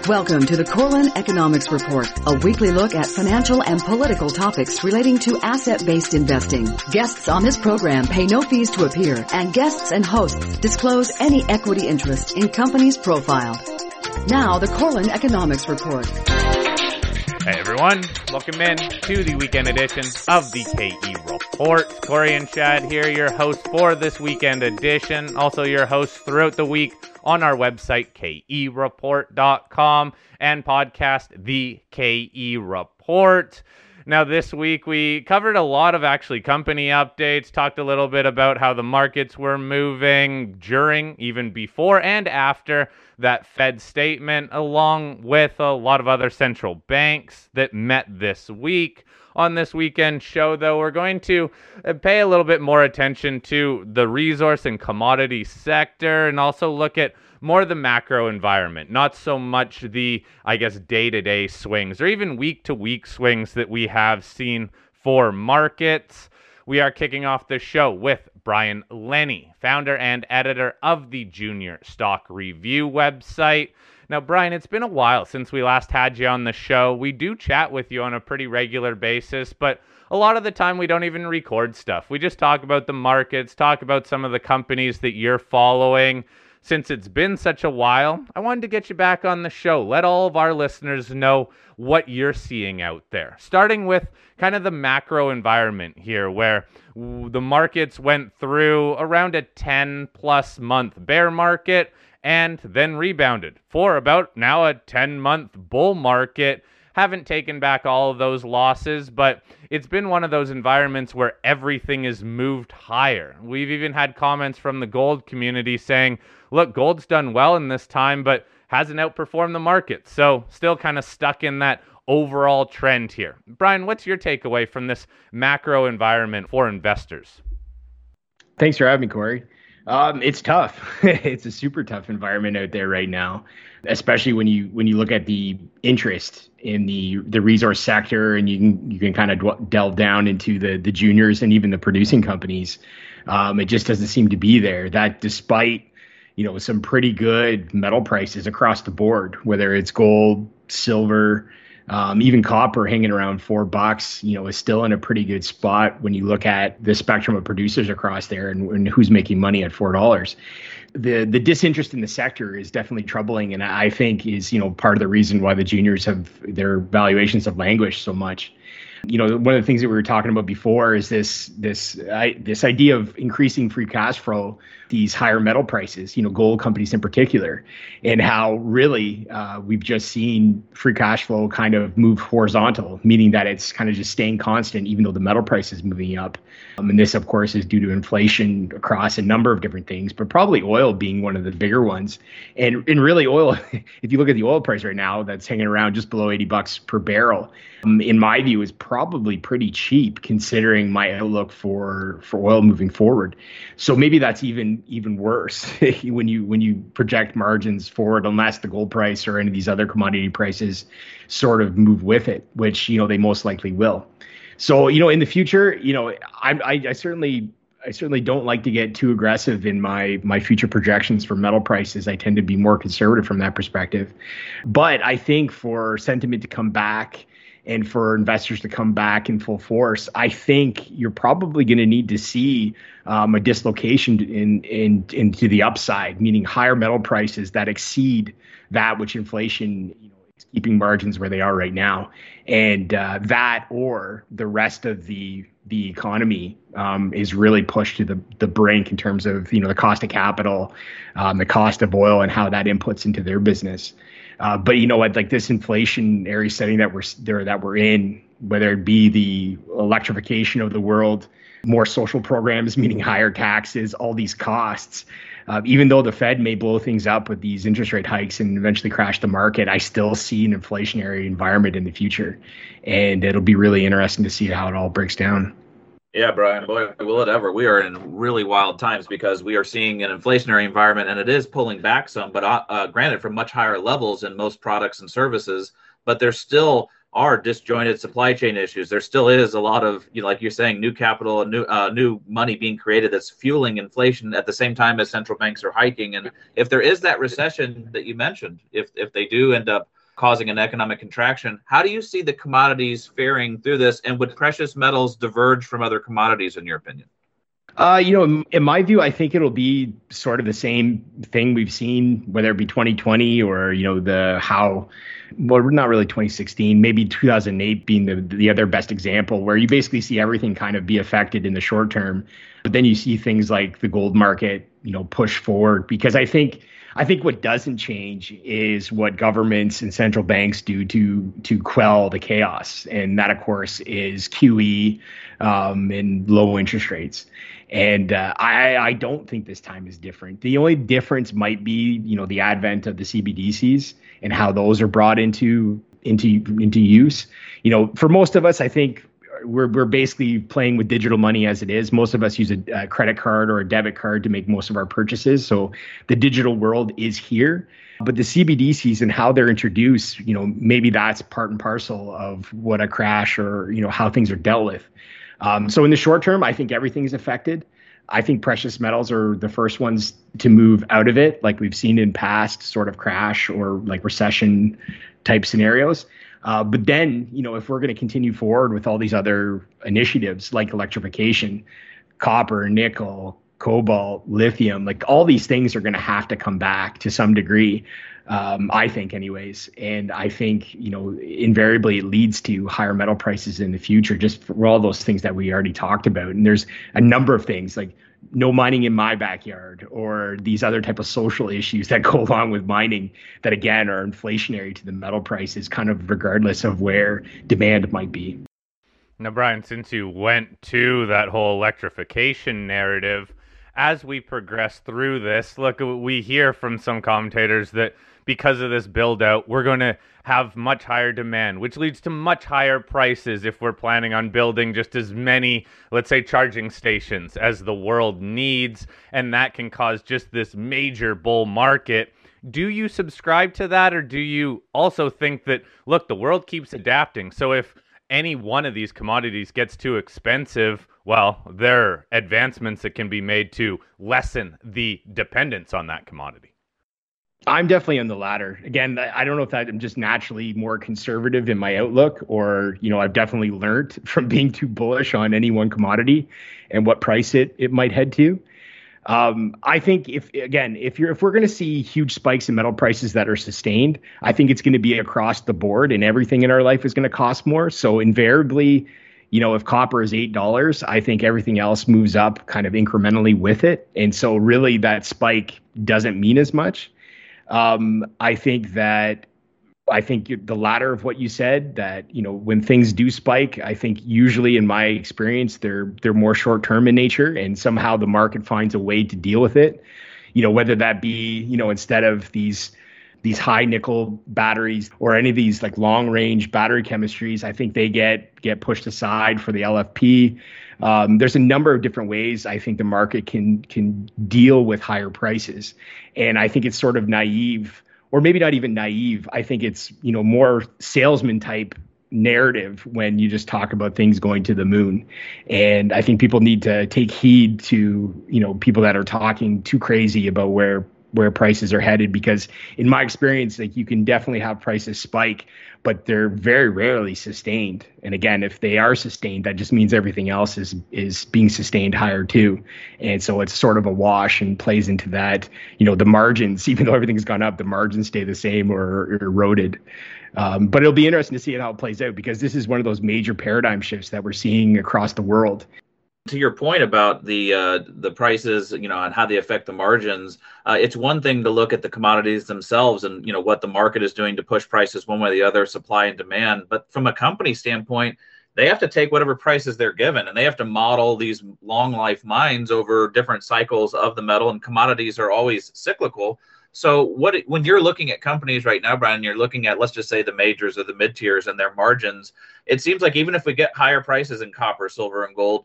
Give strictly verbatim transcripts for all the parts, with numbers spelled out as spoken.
Welcome to the Corlin Economics Report, a weekly look at financial and political topics relating to asset-based investing. Guests on this program pay no fees to appear, and guests and hosts disclose any equity interest in companies profiled. Now, the Corlin Economics Report. Hey everyone, welcome in to the weekend edition of the K E Report. Corey and Chad here, your hosts for this weekend edition. Also your hosts throughout the week on our website, K E report dot com, and podcast The K E Report. Now, this week we covered a lot of actually company updates, talked a little bit about how the markets were moving during, even before and after that Fed statement, along with a lot of other central banks that met this week. On this weekend show, though, we're going to pay a little bit more attention to the resource and commodity sector and also look at more the macro environment, not so much the, I guess, day-to-day swings or even week-to-week swings that we have seen for markets. We are kicking off the show with Brian Lenny, founder and editor of the Junior Stock Review website. Now, Brian, it's been a while since we last had you on the show. We do chat with you on a pretty regular basis, but a lot of the time we don't even record stuff. We just talk about the markets, talk about some of the companies that you're following. Since it's been such a while, I wanted to get you back on the show. Let all of our listeners know what you're seeing out there. Starting with kind of the macro environment here, where the markets went through around a ten plus month bear market and then rebounded for about now a ten month bull market. Haven't taken back all of those losses, but it's been one of those environments where everything is moved higher. We've even had comments from the gold community saying, look, gold's done well in this time, but hasn't outperformed the market. So still kind of stuck in that overall trend here. Brian, what's your takeaway from this macro environment for investors? Thanks for having me, Corey. Um, it's tough. It's a super tough environment out there right now, especially when you when you look at the interest in the the resource sector, and you can you can kind of delve down into the the juniors and even the producing companies. Um, it just doesn't seem to be there. That despite you know some pretty good metal prices across the board, whether it's gold, silver, Um, even copper hanging around four bucks, you know, is still in a pretty good spot when you look at the spectrum of producers across there and, and who's making money at four dollars. The the disinterest in the sector is definitely troubling, and I think is, you know, part of the reason why the juniors have their valuations have languished so much. You know, one of the things that we were talking about before is this this I, this idea of increasing free cash flow, these higher metal prices, you know, gold companies in particular, and how really uh, we've just seen free cash flow kind of move horizontal, meaning that it's kind of just staying constant, even though the metal price is moving up. Um, and this, of course, is due to inflation across a number of different things, but probably oil being one of the bigger ones. And and really oil, if you look at the oil price right now, that's hanging around just below eighty bucks per barrel. Um, in my view, is probably pretty cheap considering my outlook for for oil moving forward. So maybe that's even even worse when you when you project margins forward, unless the gold price or any of these other commodity prices sort of move with it, which you know they most likely will. So you know in the future, you know I I, I certainly. I certainly don't like to get too aggressive in my my future projections for metal prices. I tend to be more conservative from that perspective. But I think for sentiment to come back and for investors to come back in full force, I think you're probably going to need to see um, a dislocation in, in into the upside, meaning higher metal prices that exceed that which inflation, you know, is keeping margins where they are right now, and uh, that or the rest of the the economy um, is really pushed to the the brink in terms of you know the cost of capital, um, the cost of oil, and how that inputs into their business. Uh, but you know what, like this inflationary setting that we're there that we're in, whether it be the electrification of the world, more social programs, meaning higher taxes, all these costs. Uh, even though the Fed may blow things up with these interest rate hikes and eventually crash the market, I still see an inflationary environment in the future. And it'll be really interesting to see how it all breaks down. Yeah, Brian, boy, will it ever. We are in really wild times because we are seeing an inflationary environment, and it is pulling back some, but uh, granted from much higher levels in most products and services, but there still are disjointed supply chain issues. There still is a lot of, you know, like you're saying, new capital and new uh, new money being created that's fueling inflation at the same time as central banks are hiking. And if there is that recession that you mentioned, if if they do end up causing an economic contraction. How do you see the commodities faring through this? And would precious metals diverge from other commodities, in your opinion? Uh, you know, in, in my view, I think it'll be sort of the same thing we've seen, whether it be twenty twenty or, you know, the how, well, not really twenty sixteen, maybe two thousand eight being the, the other best example, where you basically see everything kind of be affected in the short term. But then you see things like the gold market, you know, push forward, because I think I think what doesn't change is what governments and central banks do to to quell the chaos. And that, of course, is Q E um, and low interest rates. And uh, I, I don't think this time is different. The only difference might be, you know, the advent of the C B D Cs and how those are brought into into into use. You know, for most of us, I think we're we're basically playing with digital money as it is. Most of us use a, a credit card or a debit card to make most of our purchases. So the digital world is here. But the C B D Cs and how they're introduced, you know, maybe that's part and parcel of what a crash or, you know, how things are dealt with. Um, so in the short term, I think everything is affected. I think precious metals are the first ones to move out of it, like we've seen in past sort of crash or like recession type scenarios. Uh, but then, you know, if we're going to continue forward with all these other initiatives like electrification, copper, nickel, cobalt, lithium, like all these things are going to have to come back to some degree. Um, I think anyways. And I think, you know, invariably it leads to higher metal prices in the future, just for all those things that we already talked about. And there's a number of things like no mining in my backyard or these other type of social issues that go along with mining that, again, are inflationary to the metal prices, kind of regardless of where demand might be. Now, Brian, since you went to that whole electrification narrative, as we progress through this, look, we hear from some commentators that because of this build out, we're going to have much higher demand, which leads to much higher prices if we're planning on building just as many, let's say, charging stations as the world needs. And that can cause just this major bull market. Do you subscribe to that? Or do you also think that, look, the world keeps adapting. So if any one of these commodities gets too expensive, well, there are advancements that can be made to lessen the dependence on that commodity. I'm definitely on the latter. Again, I don't know if I'm just naturally more conservative in my outlook, or, you know, I've definitely learned from being too bullish on any one commodity and what price it, it might head to. Um, I think if, again, if you're, if we're going to see huge spikes in metal prices that are sustained, I think it's going to be across the board and everything in our life is going to cost more. So invariably, you know, if copper is eight dollars, I think everything else moves up kind of incrementally with it. And so really that spike doesn't mean as much. Um, I think that I think the latter of what you said, that, you know, when things do spike, I think usually in my experience, they're they're more short term in nature, and somehow the market finds a way to deal with it. You know, whether that be, you know, instead of these these high nickel batteries or any of these like long range battery chemistries, I think they get get pushed aside for the L F P. Um, there's a number of different ways I think the market can can deal with higher prices. And I think it's sort of naive, or maybe not even naive. I think it's, you know, more salesman type narrative when you just talk about things going to the moon. And I think people need to take heed to, you know, people that are talking too crazy about where where prices are headed, because in my experience, like, you can definitely have prices spike, but they're very rarely sustained. And again, if they are sustained, that just means everything else is is being sustained higher too. And so it's sort of a wash and plays into that, you know, the margins, even though everything's gone up, the margins stay the same or, or eroded. Um, but it'll be interesting to see how it plays out, because this is one of those major paradigm shifts that we're seeing across the world. To your point about the uh, the prices, you know, and how they affect the margins, uh, it's one thing to look at the commodities themselves and, you know, what the market is doing to push prices one way or the other, supply and demand. But from a company standpoint, they have to take whatever prices they're given, and they have to model these long life mines over different cycles of the metal, and commodities are always cyclical. So what when you're looking at companies right now, Brian, you're looking at, let's just say, the majors or the mid tiers and their margins. It seems like even if we get higher prices in copper, silver, and gold,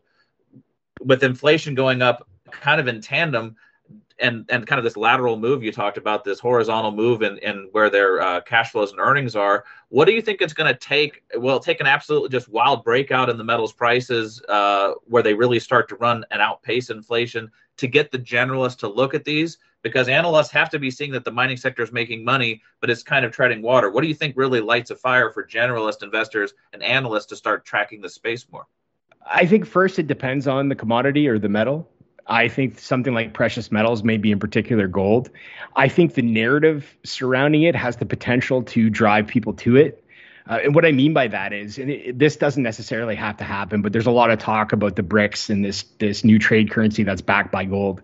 with inflation going up kind of in tandem, and and kind of this lateral move you talked about, this horizontal move in, in where their uh, cash flows and earnings are, what do you think it's going to take? Will it take an absolutely just wild breakout in the metals prices uh, where they really start to run and outpace inflation to get the generalists to look at these? Because analysts have to be seeing that the mining sector is making money, but it's kind of treading water. What do you think really lights a fire for generalist investors and analysts to start tracking the space more? I think first it depends on the commodity or the metal. I think something like precious metals, maybe in particular gold. I think the narrative surrounding it has the potential to drive people to it. Uh, and what I mean by that is, and it, this doesn't necessarily have to happen, but there's a lot of talk about the BRICS and this this new trade currency that's backed by gold.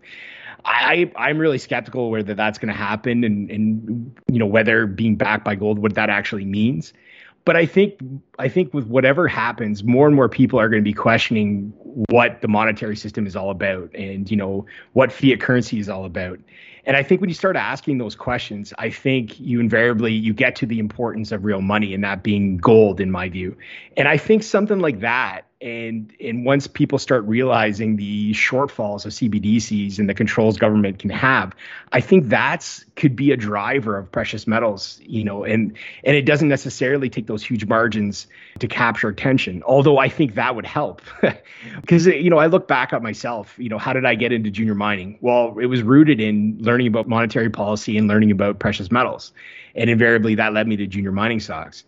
I, I'm really skeptical whether that's going to happen and, and, you know, whether being backed by gold, what that actually means. But I think I think with whatever happens, more and more people are going to be questioning what the monetary system is all about and, you know, what fiat currency is all about. And I think when you start asking those questions, I think you invariably you get to the importance of real money, and that being gold, in my view. And I think something like that, and and once people start realizing the shortfalls of C B D Cs and the controls government can have, I think that's could be a driver of precious metals, you know, and and it doesn't necessarily take those huge margins to capture attention. Although I think that would help, because you know I look back at myself. You know, how did I get into junior mining? Well, it was rooted in learning about monetary policy and learning about precious metals, and invariably that led me to junior mining stocks.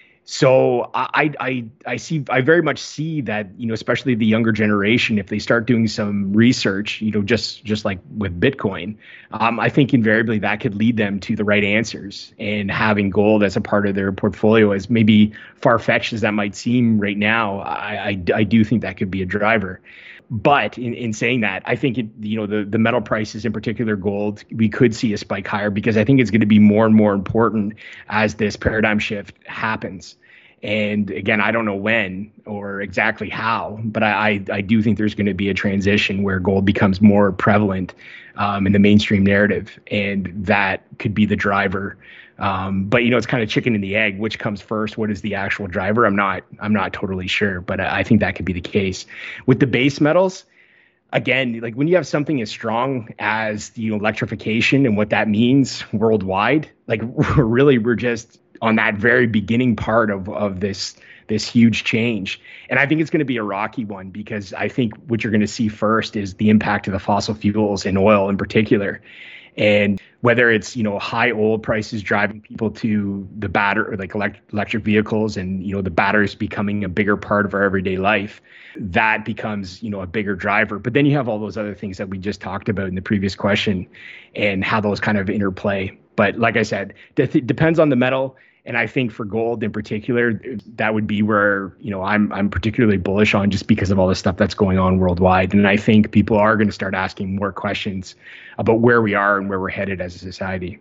So I, I, I see, I very much see that, you know, especially the younger generation, if they start doing some research, you know, just, just like with Bitcoin, um, I think invariably that could lead them to the right answers, and having gold as a part of their portfolio, as maybe far-fetched as that might seem right now, I, I, I do think that could be a driver. But in, in saying that, I think it, you know, the, the metal prices, in particular gold, we could see a spike higher, because I think it's going to be more and more important as this paradigm shift happens. And again, I don't know when or exactly how, but I, I, I do think there's going to be a transition where gold becomes more prevalent um, in the mainstream narrative, and that could be the driver. Um, but you know, it's kind of chicken and the egg. Which comes first? What is the actual driver? I'm not. I'm not totally sure, but I, I think that could be the case with the base metals. Again, like when you have something as strong as the, you know, electrification and what that means worldwide, like really, we're just on that very beginning part of of this this huge change. And I think it's going to be a rocky one, because I think what you're going to see first is the impact of the fossil fuels and oil in particular. And whether it's, you know, high oil prices driving people to the battery, like elect- electric vehicles, and, you know, the batteries becoming a bigger part of our everyday life, that becomes, you know, a bigger driver. But then you have all those other things that we just talked about in the previous question, and how those kind of interplay. But like I said, it depends on the metal. And I think for gold in particular, that would be where, you know, I'm I'm particularly bullish on, just because of all the stuff that's going on worldwide. And I think people are going to start asking more questions about where we are and where we're headed as a society.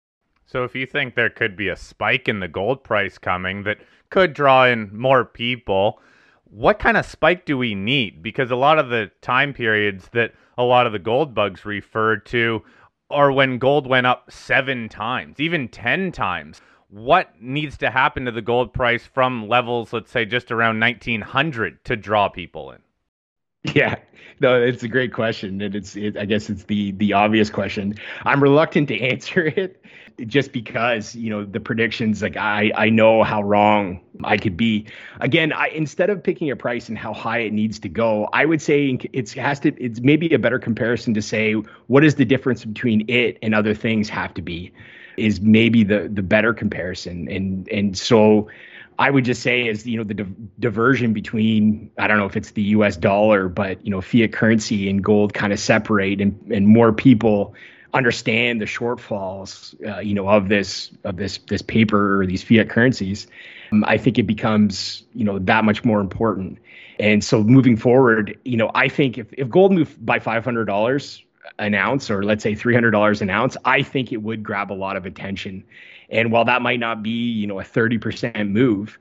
So if you think there could be a spike in the gold price coming that could draw in more people, what kind of spike do we need? Because a lot of the time periods that a lot of the gold bugs referred to are when gold went up seven times, even ten times. What needs to happen to the gold price from levels, let's say, just around nineteen hundred to draw people in? Yeah, no, it's a great question. And it's, it, I guess it's the the obvious question. I'm reluctant to answer it, just because, you know, the predictions, like I, I know how wrong I could be. Again, I, instead of picking a price and how high it needs to go, I would say it's has to, it's maybe a better comparison to say, what is the difference between it and other things have to be, is maybe the the better comparison. And and so I would just say is, you know, the di- diversion between, I don't know if it's the U S dollar, but, you know, fiat currency and gold kind of separate, and, and more people understand the shortfalls, uh, you know, of this, of this, this paper or these fiat currencies. Um, I think it becomes, you know, that much more important. And so moving forward, you know, I think if, if gold moved by five hundred dollars an ounce, or let's say three hundred dollars an ounce, I think it would grab a lot of attention. And while that might not be, you know, a thirty percent move,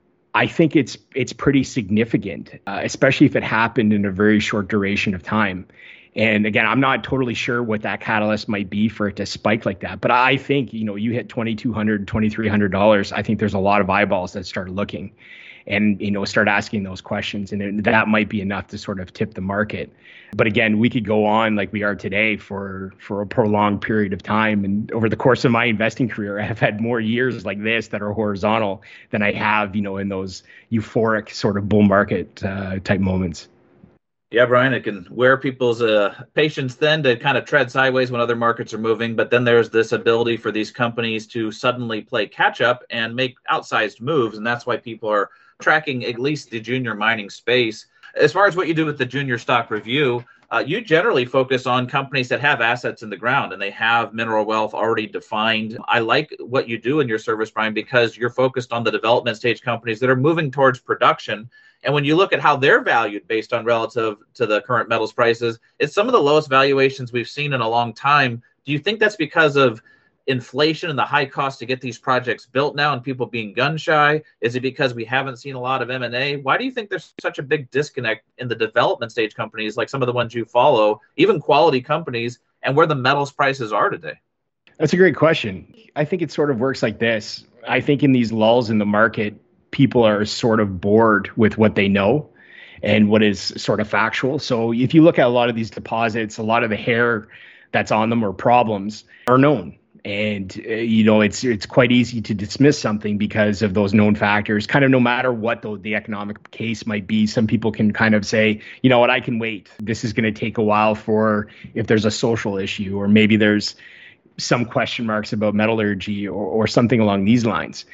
I think it's it's pretty significant, uh, especially if it happened in a very short duration of time. And again, I'm not totally sure what that catalyst might be for it to spike like that. But I think, you know, you hit twenty-two hundred dollars, twenty-three hundred dollars, I think there's a lot of eyeballs that start looking and, you know, start asking those questions. And that might be enough to sort of tip the market. But again, we could go on like we are today for, for a prolonged period of time. And over the course of my investing career, I have had more years like this that are horizontal than I have, you know, in those euphoric sort of bull market uh, type moments. Yeah, Brian, it can wear people's uh, patience thin to kind of tread sideways when other markets are moving. But then there's this ability for these companies to suddenly play catch up and make outsized moves. And that's why people are tracking at least the junior mining space. As far as what you do with the junior stock review, uh, you generally focus on companies that have assets in the ground and they have mineral wealth already defined. I like what you do in your service, Brian, because you're focused on the development stage companies that are moving towards production. And when you look at how they're valued based on relative to the current metals prices, it's some of the lowest valuations we've seen in a long time. Do you think that's because of inflation and the high cost to get these projects built now and people being gun shy? Is it because we haven't seen a lot of M and A? Why do you think there's such a big disconnect in the development stage companies, like some of the ones you follow, even quality companies, and where the metals prices are today? That's a great question. I think it sort of works like this. I think in these lulls in the market, people are sort of bored with what they know and what is sort of factual. So if you look at a lot of these deposits, a lot of the hair that's on them or problems are known. And, uh, you know, it's it's quite easy to dismiss something because of those known factors, kind of no matter what the, the economic case might be. Some people can kind of say, you know what, I can wait. This is going to take a while for if there's a social issue or maybe there's some question marks about metallurgy or, or something along these lines.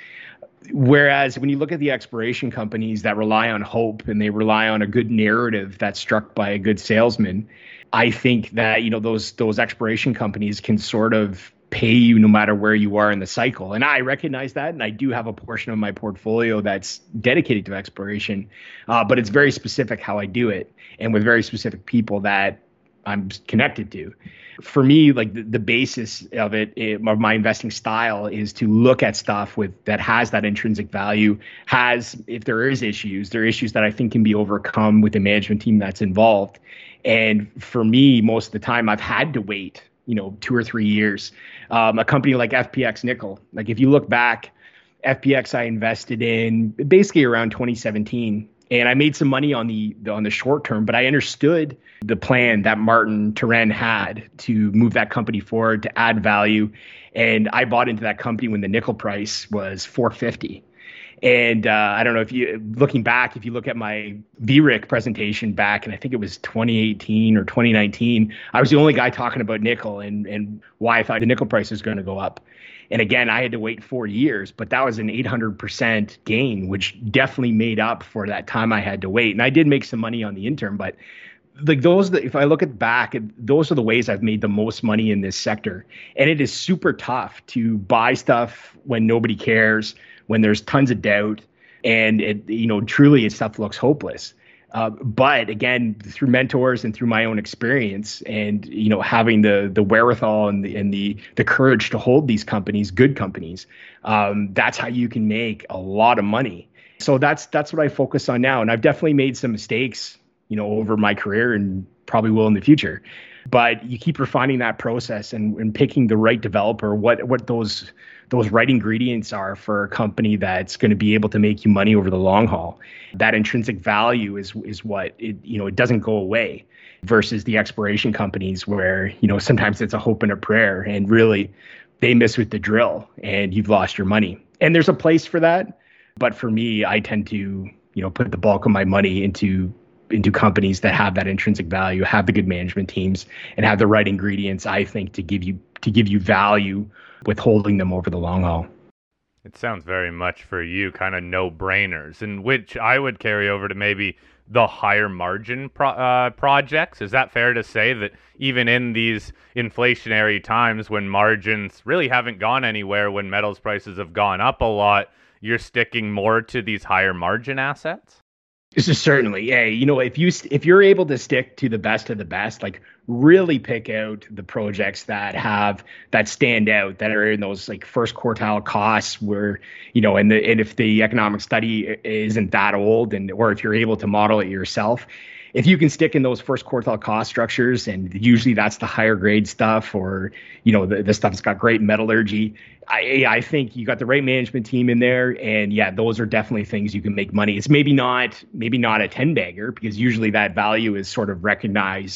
Whereas when you look at the exploration companies that rely on hope and they rely on a good narrative that's struck by a good salesman, I think that, you know, those those exploration companies can sort of pay you no matter where you are in the cycle. And I recognize that. And I do have a portion of my portfolio that's dedicated to exploration, uh, but it's very specific how I do it and with very specific people that I'm connected to. For me, like the, the basis of it, it, of my investing style is to look at stuff with that has that intrinsic value, has, if there is issues, there are issues that I think can be overcome with the management team that's involved. And for me, most of the time I've had to wait, you know, two or three years. Um, a company like F P X Nickel, like if you look back, F P X I invested in basically around twenty seventeen. And I made some money on the on the short term, but I understood the plan that Martin Turenne had to move that company forward, to add value. And I bought into that company when the nickel price was four fifty. And uh, I don't know if you, looking back, if you look at my V R I C presentation back, and I think it was twenty eighteen or twenty nineteen, I was the only guy talking about nickel and, and why I thought the nickel price was going to go up. And again, I had to wait four years, but that was an eight hundred percent gain, which definitely made up for that time I had to wait. And I did make some money on the interim, but like those, if I look at back, those are the ways I've made the most money in this sector. And it is super tough to buy stuff when nobody cares, when there's tons of doubt, and it, you know, truly stuff looks hopeless. Uh, but again, through mentors and through my own experience, and you know, having the the wherewithal and the and the the courage to hold these companies, good companies, um, that's how you can make a lot of money. So that's that's what I focus on now, and I've definitely made some mistakes, you know, over my career, and probably will in the future. But you keep refining that process and, and picking the right developer, what what those those right ingredients are for a company that's going to be able to make you money over the long haul. That intrinsic value is is what it, you know, it doesn't go away, versus the exploration companies where, you know, sometimes it's a hope and a prayer and really they miss with the drill and you've lost your money. And there's a place for that. But for me, I tend to, you know, put the bulk of my money into into companies that have that intrinsic value, have the good management teams, and have the right ingredients, I think, to give you to give you value with holding them over the long haul. It sounds very much for you kind of no-brainers, and which I would carry over to maybe the higher margin pro- uh, projects. Is that fair to say that even in these inflationary times when margins really haven't gone anywhere, when metals prices have gone up a lot, you're sticking more to these higher margin assets? This is certainly, yeah. You know, if you if you're able to stick to the best of the best, like really pick out the projects that have that stand out, that are in those like first quartile costs, where, you know, and the and if the economic study isn't that old, and or if you're able to model it yourself, if you can stick in those first quartile cost structures, and usually that's the higher grade stuff, or, you know, the, the stuff that's got great metallurgy, I, I think you got the right management team in there. And yeah, those are definitely things you can make money. It's maybe not, maybe not a ten bagger, because usually that value is sort of recognized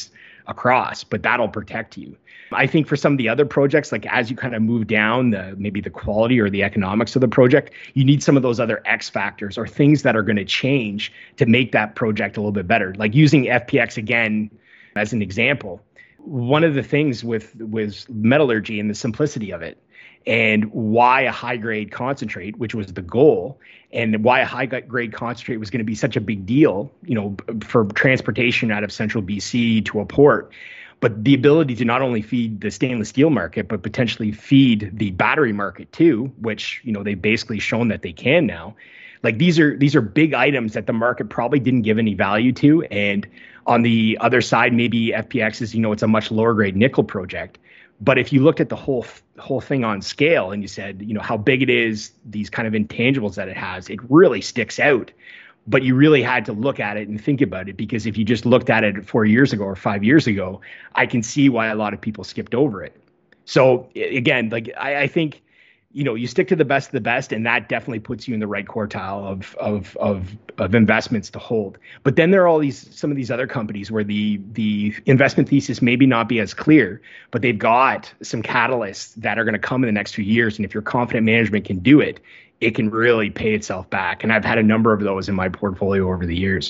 across, but that'll protect you. I think for some of the other projects, like as you kind of move down the maybe the quality or the economics of the project, you need some of those other X factors or things that are going to change to make that project a little bit better. Like using F P X again as an example, one of the things with with metallurgy and the simplicity of it, and why a high grade concentrate, which was the goal, and why a high grade concentrate was going to be such a big deal, you know, for transportation out of central B C to a port. But the ability to not only feed the stainless steel market, but potentially feed the battery market too, which, you know, they've basically shown that they can now. Like these are these are big items that the market probably didn't give any value to. And on the other side, maybe F P X is, you know, it's a much lower grade nickel project. But if you looked at the whole whole thing on scale and you said, you know, how big it is, these kind of intangibles that it has, it really sticks out. But you really had to look at it and think about it, because if you just looked at it four years ago or five years ago, I can see why a lot of people skipped over it. So again, like I, I think, you know, you stick to the best of the best, and that definitely puts you in the right quartile of of of of investments to hold. But then there are all these some of these other companies where the the investment thesis maybe not be as clear, but they've got some catalysts that are going to come in the next few years. And if your confident management can do it, it can really pay itself back. And I've had a number of those in my portfolio over the years.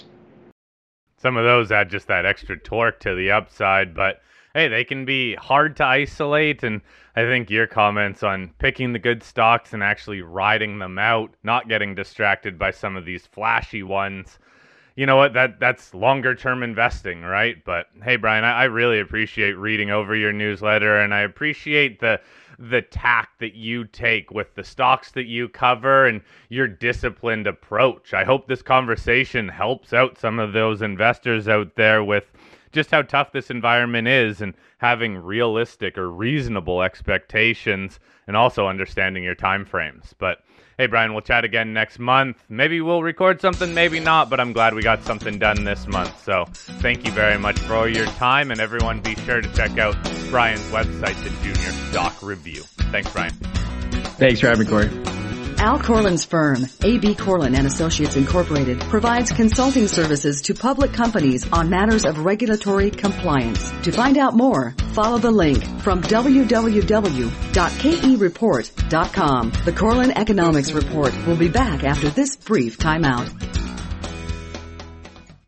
Some of those add just that extra torque to the upside, but hey, they can be hard to isolate. And I think your comments on picking the good stocks and actually riding them out, not getting distracted by some of these flashy ones, you know what, that that's longer term investing, right? But hey, Brian, I, I really appreciate reading over your newsletter, and I appreciate the the tack that you take with the stocks that you cover and your disciplined approach. I hope this conversation helps out some of those investors out there with just how tough this environment is, and having realistic or reasonable expectations, and also understanding your time frames. But hey, Brian, we'll chat again next month. Maybe we'll record something, maybe not, but I'm glad we got something done this month. So thank you very much for your time, and everyone be sure to check out Brian's website, The Junior Stock Review. Thanks, Brian. Thanks for having me, Corey. Al Corlin's firm, A B Corlin and Associates Incorporated, provides consulting services to public companies on matters of regulatory compliance. To find out more, follow the link from w w w dot k e report dot com. The Corlin Economics Report will be back after this brief timeout.